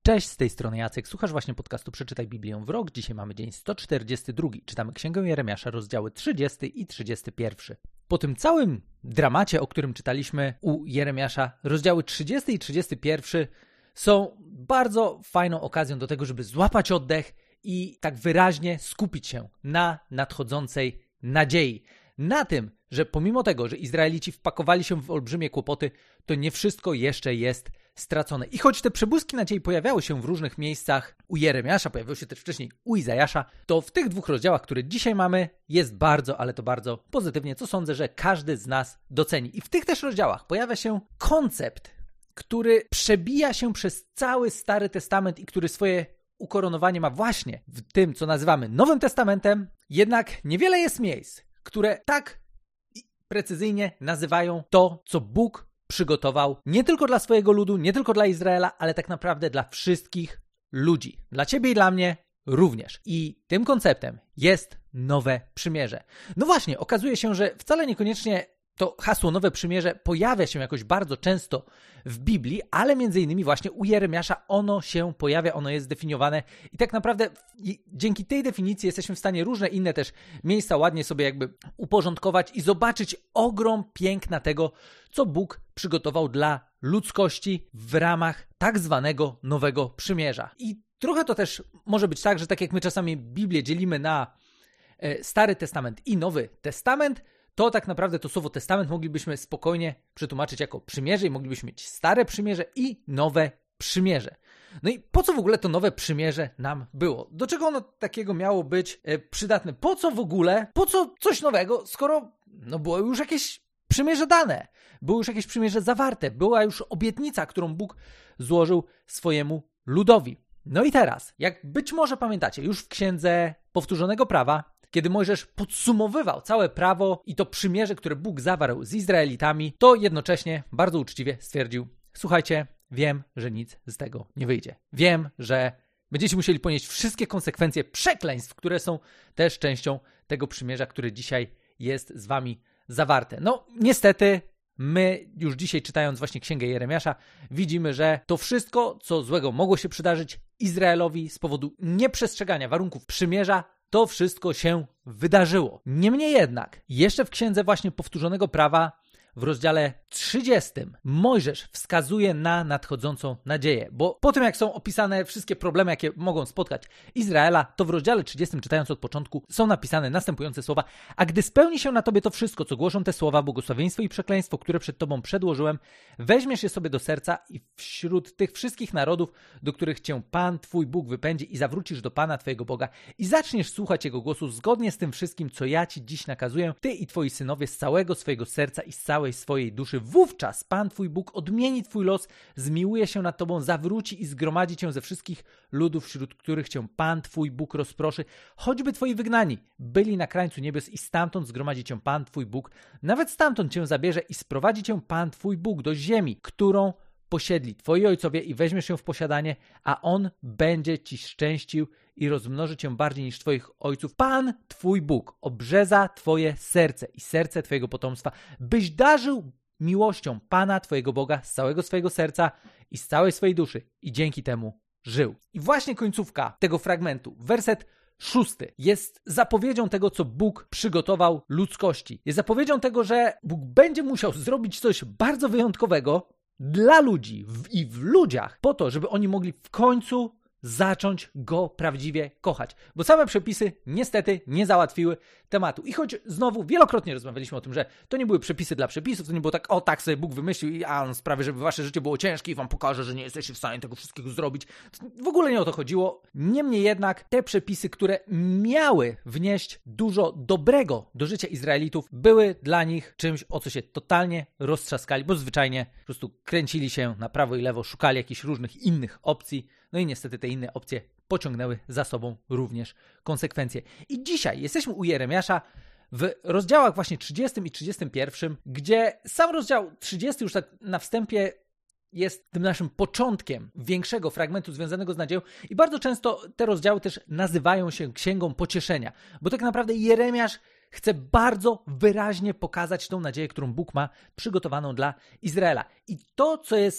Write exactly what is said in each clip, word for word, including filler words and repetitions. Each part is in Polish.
Cześć, z tej strony Jacek, słuchasz właśnie podcastu Przeczytaj Biblię w rok. Dzisiaj mamy dzień sto czterdziesty drugi. Czytamy Księgę Jeremiasza, rozdziały trzydziesty i trzydziesty pierwszy. Po tym całym dramacie, o którym czytaliśmy u Jeremiasza, rozdziały trzydziesty i trzydziesty pierwszy są bardzo fajną okazją do tego, żeby złapać oddech i tak wyraźnie skupić się na nadchodzącej nadziei. Na tym, że pomimo tego, że Izraelici wpakowali się w olbrzymie kłopoty, to nie wszystko jeszcze jest stracone. I choć te przebłyski nadziei pojawiały się w różnych miejscach u Jeremiasza, pojawiły się też wcześniej u Izajasza, to w tych dwóch rozdziałach, które dzisiaj mamy, jest bardzo, ale to bardzo pozytywnie, co sądzę, że każdy z nas doceni. I w tych też rozdziałach pojawia się koncept, który przebija się przez cały Stary Testament i który swoje ukoronowanie ma właśnie w tym, co nazywamy Nowym Testamentem. Jednak niewiele jest miejsc, które tak precyzyjnie nazywają to, co Bóg przygotował nie tylko dla swojego ludu, nie tylko dla Izraela, ale tak naprawdę dla wszystkich ludzi. Dla ciebie i dla mnie również. I tym konceptem jest Nowe Przymierze. No właśnie, okazuje się, że wcale niekoniecznie to hasło Nowe Przymierze pojawia się jakoś bardzo często w Biblii, ale między innymi właśnie u Jeremiasza ono się pojawia, ono jest zdefiniowane i tak naprawdę dzięki tej definicji jesteśmy w stanie różne inne też miejsca ładnie sobie jakby uporządkować i zobaczyć ogrom piękna tego, co Bóg przygotował dla ludzkości w ramach tak zwanego Nowego Przymierza. I trochę to też może być tak, że tak jak my czasami Biblię dzielimy na Stary Testament i Nowy Testament, to tak naprawdę to słowo testament moglibyśmy spokojnie przetłumaczyć jako przymierze i moglibyśmy mieć stare przymierze i nowe przymierze. No i po co w ogóle to nowe przymierze nam było? Do czego ono takiego miało być e, przydatne? Po co w ogóle? Po co coś nowego, skoro no było już jakieś przymierze dane? Było już jakieś przymierze zawarte? Była już obietnica, którą Bóg złożył swojemu ludowi. No i teraz, jak być może pamiętacie, już w Księdze Powtórzonego Prawa, kiedy Mojżesz podsumowywał całe prawo i to przymierze, które Bóg zawarł z Izraelitami, to jednocześnie bardzo uczciwie stwierdził: słuchajcie, wiem, że nic z tego nie wyjdzie. Wiem, że będziecie musieli ponieść wszystkie konsekwencje przekleństw, które są też częścią tego przymierza, które dzisiaj jest z wami zawarte. No niestety my już dzisiaj, czytając właśnie Księgę Jeremiasza, widzimy, że to wszystko, co złego mogło się przydarzyć Izraelowi z powodu nieprzestrzegania warunków przymierza, to wszystko się wydarzyło. Niemniej jednak, jeszcze w Księdze właśnie Powtórzonego Prawa, w rozdziale trzydziestym, Mojżesz wskazuje na nadchodzącą nadzieję, bo po tym jak są opisane wszystkie problemy, jakie mogą spotkać Izraela, to w rozdziale trzydziestym, czytając od początku, są napisane następujące słowa: a gdy spełni się na tobie to wszystko, co głoszą te słowa, błogosławieństwo i przekleństwo, które przed tobą przedłożyłem, weźmiesz je sobie do serca i wśród tych wszystkich narodów, do których cię Pan, twój Bóg wypędzi, i zawrócisz do Pana, twojego Boga, i zaczniesz słuchać Jego głosu zgodnie z tym wszystkim, co ja ci dziś nakazuję, ty i twoi synowie z całego swojego serca i z całej swojej duszy. Wówczas Pan twój Bóg odmieni twój los, zmiłuje się nad tobą, zawróci i zgromadzi cię ze wszystkich ludów, wśród których cię Pan twój Bóg rozproszy, choćby twoi wygnani byli na krańcu niebios, i stamtąd zgromadzi cię Pan twój Bóg, nawet stamtąd cię zabierze i sprowadzi cię Pan twój Bóg do ziemi, którą posiedli twoi ojcowie, i weźmiesz ją w posiadanie, a On będzie ci szczęścił i rozmnoży cię bardziej niż twoich ojców. Pan twój Bóg obrzeza twoje serce i serce twojego potomstwa, byś darzył miłością Pana twojego Boga z całego swojego serca i z całej swojej duszy, i dzięki temu żył. I właśnie końcówka tego fragmentu, werset szósty, jest zapowiedzią tego, co Bóg przygotował ludzkości. Jest zapowiedzią tego, że Bóg będzie musiał zrobić coś bardzo wyjątkowego dla ludzi w, i w ludziach, po to, żeby oni mogli w końcu zacząć Go prawdziwie kochać. Bo same przepisy niestety nie załatwiły tematu. I choć znowu wielokrotnie rozmawialiśmy o tym, że to nie były przepisy dla przepisów, to nie było tak, o tak sobie Bóg wymyślił, a On sprawi, żeby wasze życie było ciężkie i wam pokaże, że nie jesteście w stanie tego wszystkiego zrobić. W ogóle nie o to chodziło. Niemniej jednak te przepisy, które miały wnieść dużo dobrego do życia Izraelitów, były dla nich czymś, o co się totalnie roztrzaskali, bo zwyczajnie po prostu kręcili się na prawo i lewo, szukali jakichś różnych innych opcji. No i niestety te inne opcje pociągnęły za sobą również konsekwencje. I dzisiaj jesteśmy u Jeremiasza w rozdziałach właśnie trzydziestym i trzydziestym pierwszym, gdzie sam rozdział trzydziesty już tak na wstępie jest tym naszym początkiem większego fragmentu związanego z nadzieją i bardzo często te rozdziały też nazywają się Księgą Pocieszenia, bo tak naprawdę Jeremiasz chce bardzo wyraźnie pokazać tą nadzieję, którą Bóg ma przygotowaną dla Izraela. I to, co jest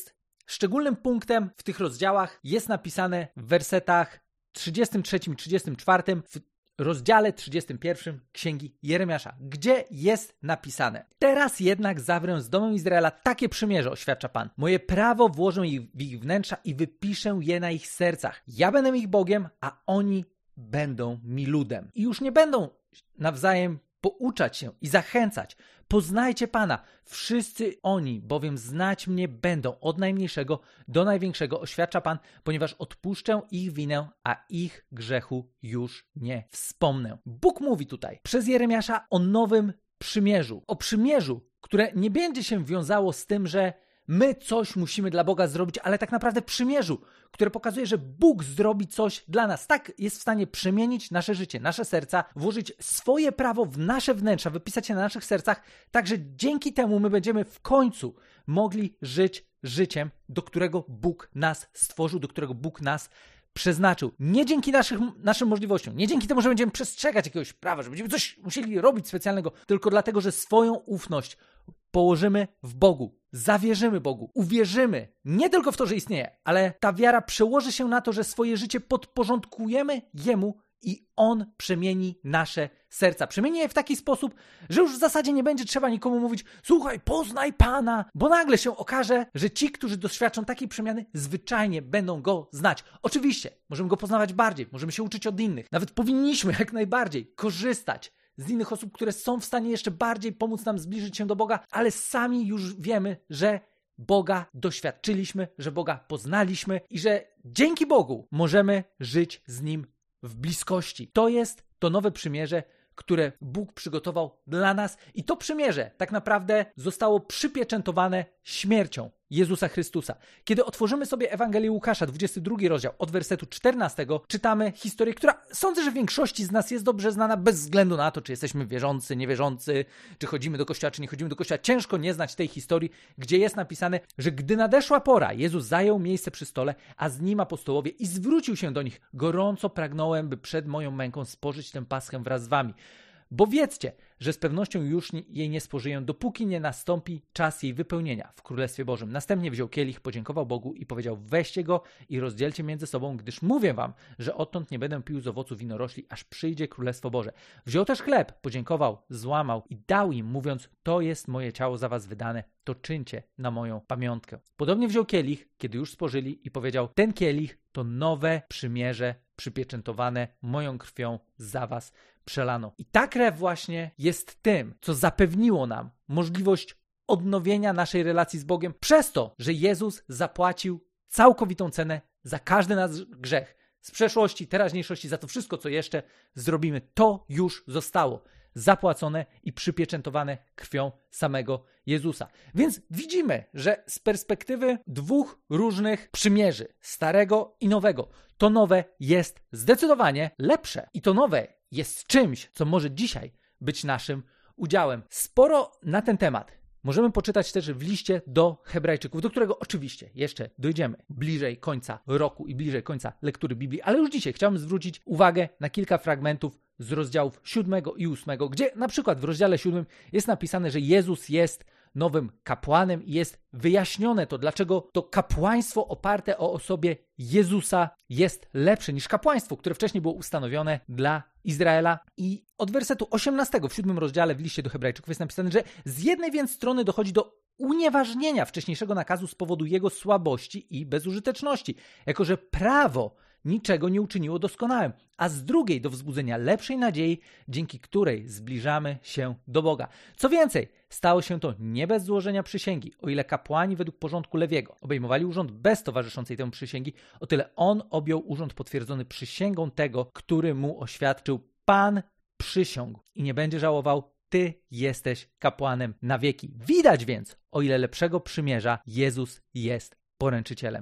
Szczególnym punktem w tych rozdziałach jest napisane w wersetach trzydziestym trzecim i trzydziestym czwartym w rozdziale trzydziestym pierwszym Księgi Jeremiasza, gdzie jest napisane: teraz jednak zawrę z domem Izraela takie przymierze, oświadcza Pan. Moje prawo włożę w ich wnętrza i wypiszę je na ich sercach. Ja będę ich Bogiem, a oni będą mi ludem. I już nie będą nawzajem pouczać się i zachęcać. Poznajcie Pana. Wszyscy oni bowiem znać mnie będą od najmniejszego do największego, oświadcza Pan, ponieważ odpuszczę ich winę, a ich grzechu już nie wspomnę. Bóg mówi tutaj przez Jeremiasza o nowym przymierzu. O przymierzu, które nie będzie się wiązało z tym, że my coś musimy dla Boga zrobić, ale tak naprawdę przymierzu, które pokazuje, że Bóg zrobi coś dla nas. Tak jest w stanie przemienić nasze życie, nasze serca, włożyć swoje prawo w nasze wnętrza, wypisać je na naszych sercach, tak że dzięki temu my będziemy w końcu mogli żyć życiem, do którego Bóg nas stworzył, do którego Bóg nas przeznaczył. Nie dzięki naszych, naszym możliwościom, nie dzięki temu, że będziemy przestrzegać jakiegoś prawa, że będziemy coś musieli robić specjalnego, tylko dlatego, że swoją ufność położymy w Bogu, zawierzymy Bogu, uwierzymy nie tylko w to, że istnieje, ale ta wiara przełoży się na to, że swoje życie podporządkujemy Jemu i On przemieni nasze serca. Przemieni je w taki sposób, że już w zasadzie nie będzie trzeba nikomu mówić: słuchaj, poznaj Pana, bo nagle się okaże, że ci, którzy doświadczą takiej przemiany, zwyczajnie będą Go znać. Oczywiście, możemy Go poznawać bardziej, możemy się uczyć od innych, nawet powinniśmy jak najbardziej korzystać z innych osób, które są w stanie jeszcze bardziej pomóc nam zbliżyć się do Boga, ale sami już wiemy, że Boga doświadczyliśmy, że Boga poznaliśmy i że dzięki Bogu możemy żyć z Nim w bliskości. To jest to nowe przymierze, które Bóg przygotował dla nas i to przymierze tak naprawdę zostało przypieczętowane śmiercią Jezusa Chrystusa. Kiedy otworzymy sobie Ewangelię Łukasza, dwudziesty drugi rozdział, od wersetu czternastego, czytamy historię, która sądzę, że większości z nas jest dobrze znana, bez względu na to, czy jesteśmy wierzący, niewierzący, czy chodzimy do kościoła, czy nie chodzimy do kościoła. Ciężko nie znać tej historii, gdzie jest napisane, że gdy nadeszła pora, Jezus zajął miejsce przy stole, a z nim apostołowie, i zwrócił się do nich: gorąco pragnąłem, by przed moją męką spożyć tę paschę wraz z wami. Bo wiedzcie, że z pewnością już jej nie spożyję, dopóki nie nastąpi czas jej wypełnienia w Królestwie Bożym. Następnie wziął kielich, podziękował Bogu i powiedział: weźcie go i rozdzielcie między sobą, gdyż mówię wam, że odtąd nie będę pił z owocu winorośli, aż przyjdzie Królestwo Boże. Wziął też chleb, podziękował, złamał i dał im, mówiąc: to jest moje ciało za was wydane, to czyńcie na moją pamiątkę. Podobnie wziął kielich, kiedy już spożyli, i powiedział: ten kielich to nowe przymierze przypieczętowane moją krwią za was przelano. I ta krew właśnie jest tym, co zapewniło nam możliwość odnowienia naszej relacji z Bogiem przez to, że Jezus zapłacił całkowitą cenę za każdy nasz grzech. Z przeszłości, teraźniejszości, za to wszystko, co jeszcze zrobimy. To już zostało zapłacone i przypieczętowane krwią samego Jezusa. Więc widzimy, że z perspektywy dwóch różnych przymierzy, starego i nowego, to nowe jest zdecydowanie lepsze. I to nowe jest czymś, co może dzisiaj być naszym udziałem. Sporo na ten temat możemy poczytać też w liście do Hebrajczyków, do którego oczywiście jeszcze dojdziemy bliżej końca roku i bliżej końca lektury Biblii, ale już dzisiaj chciałbym zwrócić uwagę na kilka fragmentów z rozdziałów siódmego i ósmego, gdzie na przykład w rozdziale siódmym jest napisane, że Jezus jest nowym kapłanem i jest wyjaśnione to, dlaczego to kapłaństwo oparte o osobie Jezusa jest lepsze niż kapłaństwo, które wcześniej było ustanowione dla Izraela. I od wersetu osiemnastego w siódmym rozdziale w liście do Hebrajczyków jest napisane, że z jednej więc strony dochodzi do unieważnienia wcześniejszego nakazu z powodu jego słabości i bezużyteczności, jako że prawo niczego nie uczyniło doskonałym, a z drugiej do wzbudzenia lepszej nadziei, dzięki której zbliżamy się do Boga. Co więcej, stało się to nie bez złożenia przysięgi. O ile kapłani według porządku Lewiego obejmowali urząd bez towarzyszącej temu przysięgi, o tyle on objął urząd potwierdzony przysięgą tego, który mu oświadczył: Pan przysiągł i nie będzie żałował, ty jesteś kapłanem na wieki. Widać więc, o ile lepszego przymierza Jezus jest poręczycielem.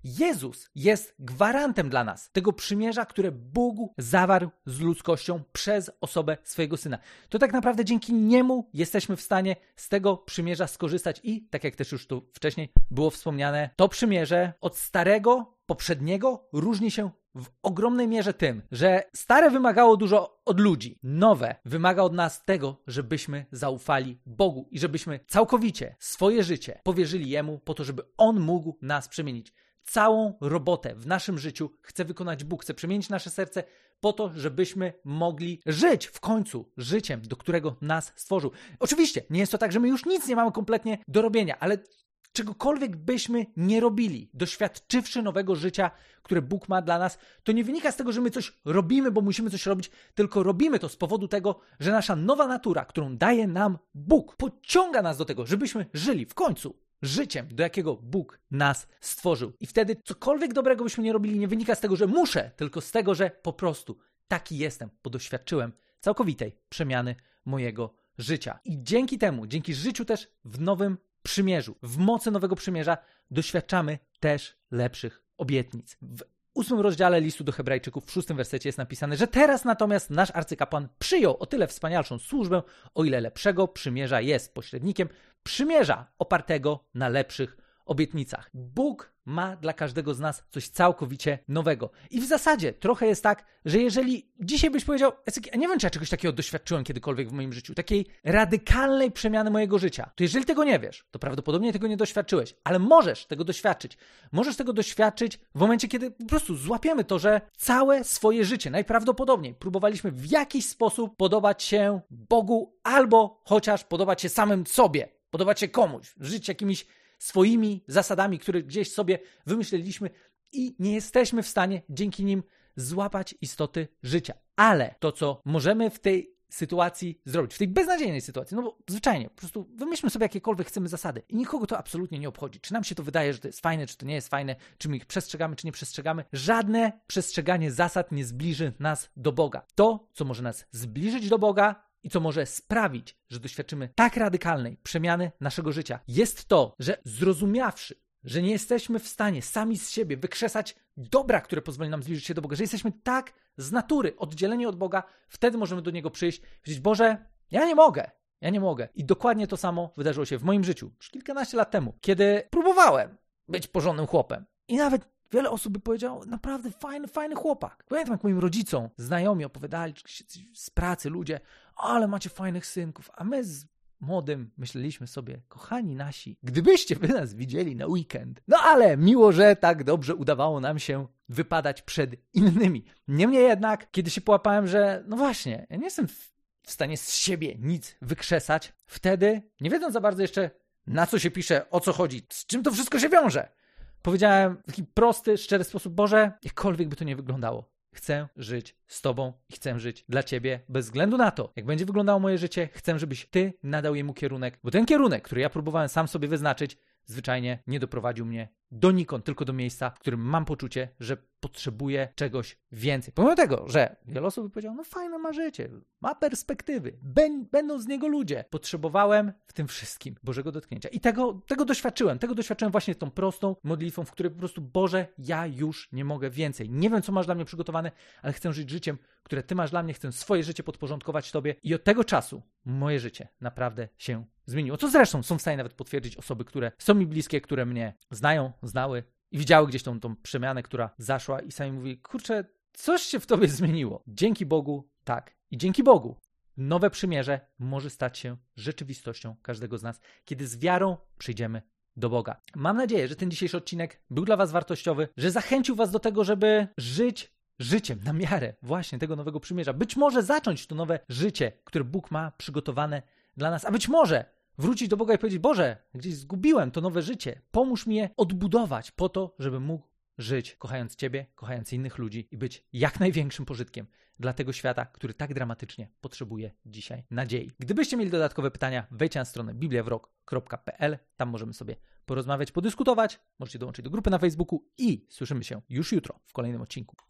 Jezus jest gwarantem dla nas tego przymierza, które Bóg zawarł z ludzkością przez osobę swojego Syna. To tak naprawdę dzięki Niemu jesteśmy w stanie z tego przymierza skorzystać i, tak jak też już tu wcześniej było wspomniane, to przymierze od starego, poprzedniego różni się w ogromnej mierze tym, że stare wymagało dużo od ludzi, nowe wymaga od nas tego, żebyśmy zaufali Bogu i żebyśmy całkowicie swoje życie powierzyli Jemu po to, żeby On mógł nas przemienić. Całą robotę w naszym życiu chce wykonać Bóg, chce przemienić nasze serce po to, żebyśmy mogli żyć w końcu życiem, do którego nas stworzył. Oczywiście nie jest to tak, że my już nic nie mamy kompletnie do robienia, ale czegokolwiek byśmy nie robili, doświadczywszy nowego życia, które Bóg ma dla nas, to nie wynika z tego, że my coś robimy, bo musimy coś robić, tylko robimy to z powodu tego, że nasza nowa natura, którą daje nam Bóg, pociąga nas do tego, żebyśmy żyli w końcu życiem, do jakiego Bóg nas stworzył. I wtedy cokolwiek dobrego byśmy nie robili, nie wynika z tego, że muszę, tylko z tego, że po prostu taki jestem, bo doświadczyłem całkowitej przemiany mojego życia. I dzięki temu, dzięki życiu też w nowym przymierzu, w mocy nowego przymierza doświadczamy też lepszych obietnic. W ósmym rozdziale listu do Hebrajczyków, w szóstym wersecie jest napisane, że teraz natomiast nasz arcykapłan przyjął o tyle wspanialszą służbę, o ile lepszego przymierza jest pośrednikiem przymierza opartego na lepszych obietnicach. Bóg ma dla każdego z nas coś całkowicie nowego. I w zasadzie trochę jest tak, że jeżeli dzisiaj byś powiedział, ja nie wiem, czy ja czegoś takiego doświadczyłem kiedykolwiek w moim życiu, takiej radykalnej przemiany mojego życia, to jeżeli tego nie wiesz, to prawdopodobnie tego nie doświadczyłeś, ale możesz tego doświadczyć. Możesz tego doświadczyć w momencie, kiedy po prostu złapiemy to, że całe swoje życie najprawdopodobniej próbowaliśmy w jakiś sposób podobać się Bogu albo chociaż podobać się samym sobie, podobać się komuś, żyć jakimiś swoimi zasadami, które gdzieś sobie wymyśliliśmy i nie jesteśmy w stanie dzięki nim złapać istoty życia. Ale to, co możemy w tej sytuacji zrobić, w tej beznadziejnej sytuacji, no bo zwyczajnie, po prostu wymyślmy sobie jakiekolwiek chcemy zasady i nikogo to absolutnie nie obchodzi. Czy nam się to wydaje, że to jest fajne, czy to nie jest fajne, czy my ich przestrzegamy, czy nie przestrzegamy. Żadne przestrzeganie zasad nie zbliży nas do Boga. To, co może nas zbliżyć do Boga, i co może sprawić, że doświadczymy tak radykalnej przemiany naszego życia, jest to, że zrozumiawszy, że nie jesteśmy w stanie sami z siebie wykrzesać dobra, które pozwoli nam zbliżyć się do Boga, że jesteśmy tak z natury oddzieleni od Boga, wtedy możemy do Niego przyjść i powiedzieć, Boże, ja nie mogę, ja nie mogę. I dokładnie to samo wydarzyło się w moim życiu już kilkanaście lat temu, kiedy próbowałem być porządnym chłopem i nawet wiele osób by powiedziało, naprawdę fajny, fajny chłopak. Pamiętam, jak moim rodzicom znajomi opowiadali z pracy ludzie, ale macie fajnych synków, a my z młodym myśleliśmy sobie, kochani nasi, gdybyście wy nas widzieli na weekend. No ale miło, że tak dobrze udawało nam się wypadać przed innymi. Niemniej jednak, kiedy się połapałem, że no właśnie, ja nie jestem w stanie z siebie nic wykrzesać, wtedy, nie wiedząc za bardzo jeszcze, na co się pisze, o co chodzi, z czym to wszystko się wiąże, powiedziałem w taki prosty, szczery sposób, Boże, jakkolwiek by to nie wyglądało, chcę żyć z Tobą i chcę żyć dla Ciebie bez względu na to, jak będzie wyglądało moje życie, chcę, żebyś Ty nadał jemu kierunek, bo ten kierunek, który ja próbowałem sam sobie wyznaczyć, zwyczajnie nie doprowadził mnie donikąd, tylko do miejsca, w którym mam poczucie, że potrzebuję czegoś więcej. Pomimo tego, że wiele osób by powiedziało, no fajne ma życie, ma perspektywy, będą z niego ludzie. Potrzebowałem w tym wszystkim Bożego dotknięcia. I tego, tego doświadczyłem. Tego doświadczyłem właśnie tą prostą modlitwą, w której po prostu, Boże, ja już nie mogę więcej. Nie wiem, co masz dla mnie przygotowane, ale chcę żyć życiem, które Ty masz dla mnie. Chcę swoje życie podporządkować Tobie. I od tego czasu moje życie naprawdę się zmieniło. Co zresztą są w stanie nawet potwierdzić osoby, które są mi bliskie, które mnie znają, znały i widziały gdzieś tą, tą przemianę, która zaszła i sami mówi, kurczę, coś się w tobie zmieniło. Dzięki Bogu, tak. I dzięki Bogu nowe przymierze może stać się rzeczywistością każdego z nas, kiedy z wiarą przyjdziemy do Boga. Mam nadzieję, że ten dzisiejszy odcinek był dla was wartościowy, że zachęcił was do tego, żeby żyć życiem na miarę właśnie tego nowego przymierza. Być może zacząć to nowe życie, które Bóg ma przygotowane dla nas, a być może wrócić do Boga i powiedzieć, Boże, gdzieś zgubiłem to nowe życie, pomóż mi je odbudować po to, żebym mógł żyć, kochając Ciebie, kochając innych ludzi i być jak największym pożytkiem dla tego świata, który tak dramatycznie potrzebuje dzisiaj nadziei. Gdybyście mieli dodatkowe pytania, wejdźcie na stronę biblia w rok kropka p l, tam możemy sobie porozmawiać, podyskutować, możecie dołączyć do grupy na Facebooku i słyszymy się już jutro w kolejnym odcinku.